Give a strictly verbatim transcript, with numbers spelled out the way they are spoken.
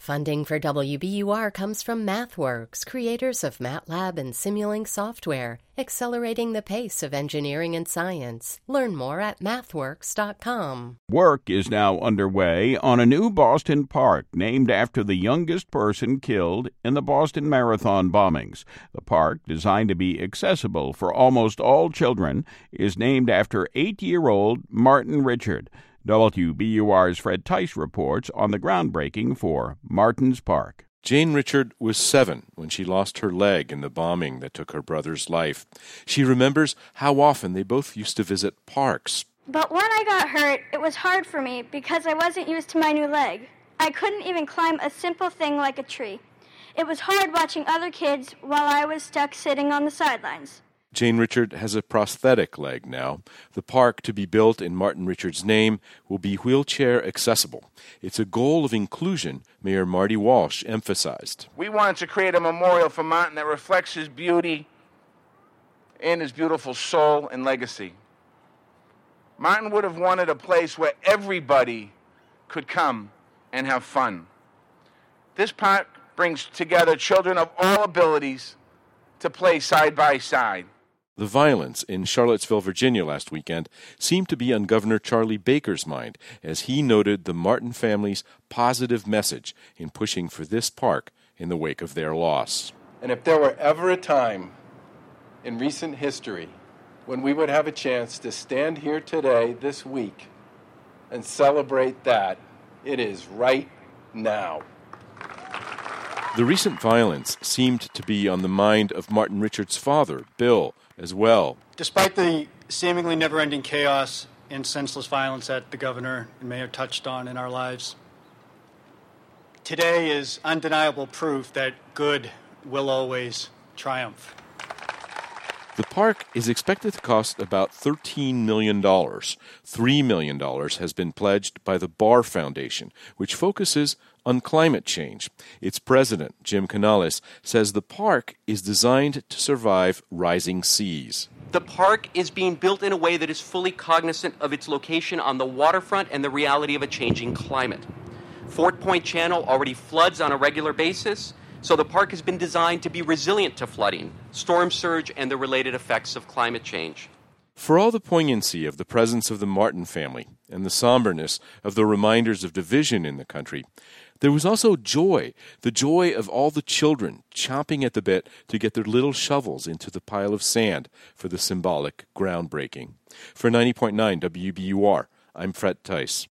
Funding for W B U R comes from MathWorks, creators of MATLAB and Simulink software, accelerating the pace of engineering and science. Learn more at mathworks dot com. Work is now underway on a new Boston park named after the youngest person killed in the Boston Marathon bombings. The park, designed to be accessible for almost all children, is named after eight-year-old Martin Richard. W B U R's Fred Tice reports on the groundbreaking for Martin's Park. Jane Richard was seven when she lost her leg in the bombing that took her brother's life. She remembers how often they both used to visit parks. But when I got hurt, it was hard for me because I wasn't used to my new leg. I couldn't even climb a simple thing like a tree. It was hard watching other kids while I was stuck sitting on the sidelines. Jane Richard has a prosthetic leg now. The park, to be built in Martin Richard's name, will be wheelchair accessible. It's a goal of inclusion Mayor Marty Walsh emphasized. We wanted to create a memorial for Martin that reflects his beauty and his beautiful soul and legacy. Martin would have wanted a place where everybody could come and have fun. This park brings together children of all abilities to play side by side. The violence in Charlottesville, Virginia last weekend seemed to be on Governor Charlie Baker's mind as he noted the Martin family's positive message in pushing for this park in the wake of their loss. And if there were ever a time in recent history when we would have a chance to stand here today, this week, and celebrate that, it is right now. The recent violence seemed to be on the mind of Martin Richard's father, Bill, as well. Despite the seemingly never-ending chaos and senseless violence that the governor and mayor touched on in our lives, today is undeniable proof that good will always triumph. The park is expected to cost about thirteen million dollars. three million dollars has been pledged by the Barr Foundation, which focuses on climate change. Its president, Jim Canales, says the park is designed to survive rising seas. The park is being built in a way that is fully cognizant of its location on the waterfront and the reality of a changing climate. Fort Point Channel already floods on a regular basis, so the park has been designed to be resilient to flooding, storm surge, and the related effects of climate change. For all the poignancy of the presence of the Martin family and the somberness of the reminders of division in the country, there was also joy, the joy of all the children chomping at the bit to get their little shovels into the pile of sand for the symbolic groundbreaking. For ninety point nine W B U R, I'm Fred Tice.